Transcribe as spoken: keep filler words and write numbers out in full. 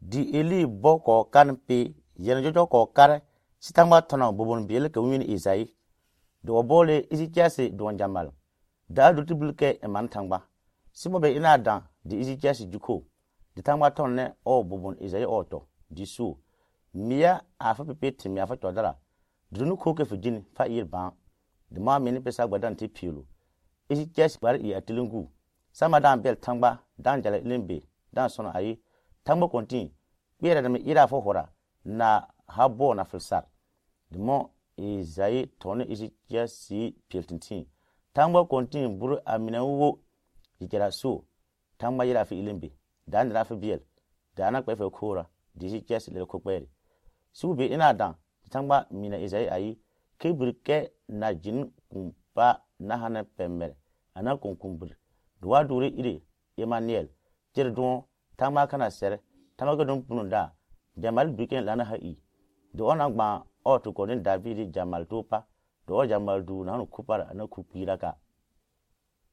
di eli boko kan pe yen jojo ko kare sitangba tono bobon biel ke wini Isai do bole isi kiasi do jamal da do tibulke e man tangba simobe ina dan di isi kiasi juko di tangba tonne o bobon Isai oto di su miya afa pepe timi afa todara dunu ko ke fujin fa yir ban de ma meni pesa gbadan ti pilu isi kiasi bar i atilingu sama dan bel tangba dan jala limbe dan sono ayi tangba kontin bera da mi ira fo hora na habo na filsar demo Isai tone isi kiasi piltintin tangba kontin buru amina wo yikira so tangba yira fi ilimbe dan da fi biel dana kwefe kora di isi kiasi le ko kwere sube ina dan tangba mina Isai ayi kebrike na jin kumpa na hana pemmer ana konkumbur duwa dure ire Emmanuel jirdon tangba kana ser tangba godon pununda Jamal biken lana hai do onagba otu kodin David Jamal topa do Jamal du na kupara na kupira ka